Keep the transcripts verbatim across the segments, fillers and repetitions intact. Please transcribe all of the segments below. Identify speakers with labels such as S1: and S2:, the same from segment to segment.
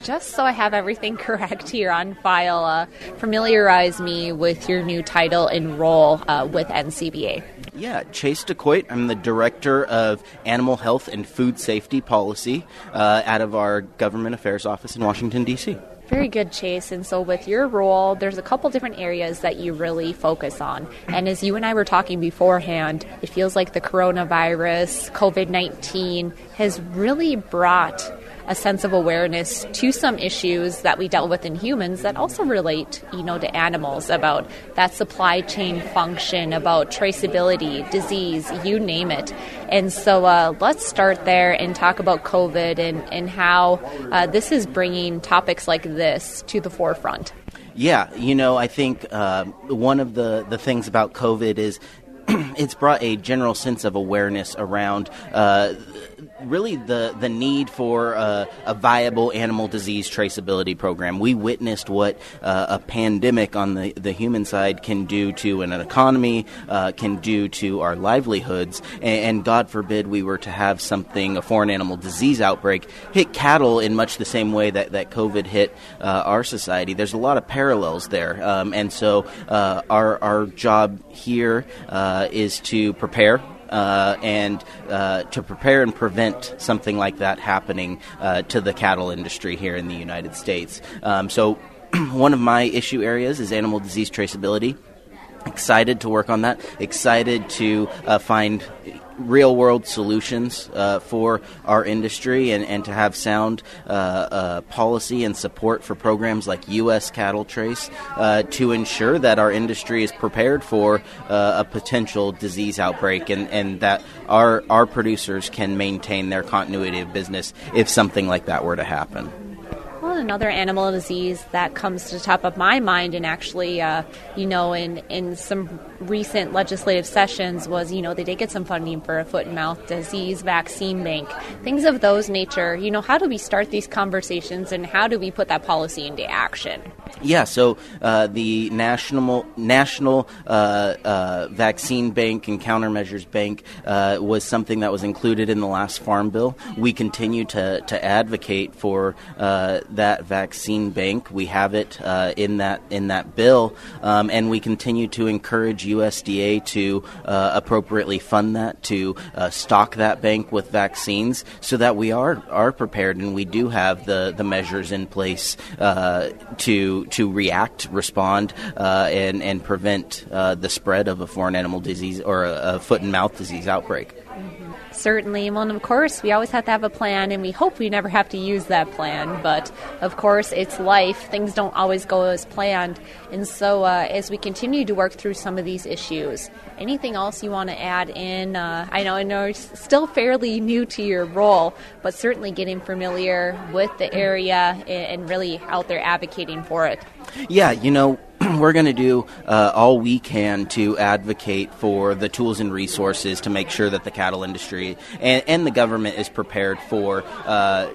S1: just so I have everything correct here on file, uh, familiarize me with your new title and role uh, with N C B A.
S2: Yeah, Chase DeCoit. I'm the Director of Animal Health and Food Safety Policy uh, out of our Government Affairs Office in Washington, D C
S1: Very good, Chase. And so with your role, there's a couple different areas that you really focus on. And as you and I were talking beforehand, it feels like the coronavirus, covid nineteen, has really brought a sense of awareness to some issues that we dealt with in humans that also relate, you know, to animals, about that supply chain function, about traceability, disease, you name it. And so uh, let's start there and talk about COVID and, and how uh, this is bringing topics like this to the forefront.
S2: Yeah, you know, I think uh, one of the, the things about COVID is it's brought a general sense of awareness around uh, really the the need for uh, a viable animal disease traceability program. We witnessed what uh, a pandemic on the, the human side can do to an economy, uh, can do to our livelihoods, and, and God forbid we were to have something, a foreign animal disease outbreak, hit cattle in much the same way that, that COVID hit uh, our society. There's a lot of parallels there, um, and so uh, our, our job here uh, is to prepare Uh, and uh, to prepare and prevent something like that happening uh, to the cattle industry here in the United States. Um, so one of my issue areas is animal disease traceability. Excited to work on that. Excited to uh, find real-world solutions uh, for our industry and, and to have sound uh, uh, policy and support for programs like U S Cattle Trace uh, to ensure that our industry is prepared for uh, a potential disease outbreak and, and that our, our producers can maintain their continuity of business if something like that were to happen.
S1: Well, another animal disease that comes to the top of my mind, and actually, uh, you know, in, in some recent legislative sessions was, you know, they did get some funding for a foot and mouth disease vaccine bank, things of those nature. You know, how do we start these conversations and how do we put that policy into action?
S2: Yeah, so uh, the National National uh, uh, Vaccine Bank and Countermeasures Bank uh, was something that was included in the last Farm Bill. We continue to, to advocate for uh, that vaccine bank. We have it uh, in that in that bill, um, and we continue to encourage U S D A to uh, appropriately fund that, to uh, stock that bank with vaccines, so that we are are prepared and we do have the, the measures in place uh, to to react, respond, uh, and and prevent uh, the spread of a foreign animal disease or a, a foot and mouth disease outbreak.
S1: Mm-hmm. Certainly. Well, and of course, we always have to have a plan, and we hope we never have to use that plan. But, of course, it's life. Things don't always go as planned. And so uh, as we continue to work through some of these issues, anything else you want to add in? Uh, I know I know it's still fairly new to your role, but certainly getting familiar with the area and really out there advocating for it.
S2: Yeah, you know, we're going to do uh, all we can to advocate for the tools and resources to make sure that the cattle industry and, and the government is prepared for uh,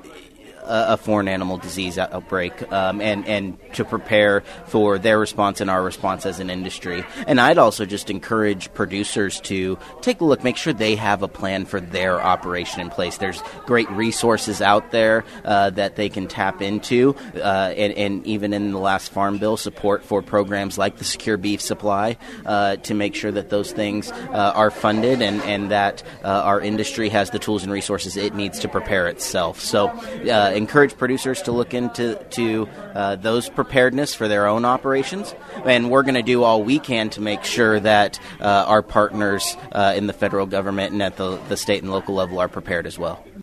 S2: a foreign animal disease outbreak, um, and, and to prepare for their response and our response as an industry. And I'd also just encourage producers to take a look, make sure they have a plan for their operation in place. There's great resources out there uh, that they can tap into, uh, and, and even in the last Farm Bill, support for programs like the Secure Beef Supply uh, to make sure that those things uh, are funded and, and that uh, our industry has the tools and resources it needs to prepare itself. So uh, encourage producers to look into to uh, those preparedness for their own operations, and we're going to do all we can to make sure that uh, our partners uh, in the federal government and at the, the state and local level are prepared as well.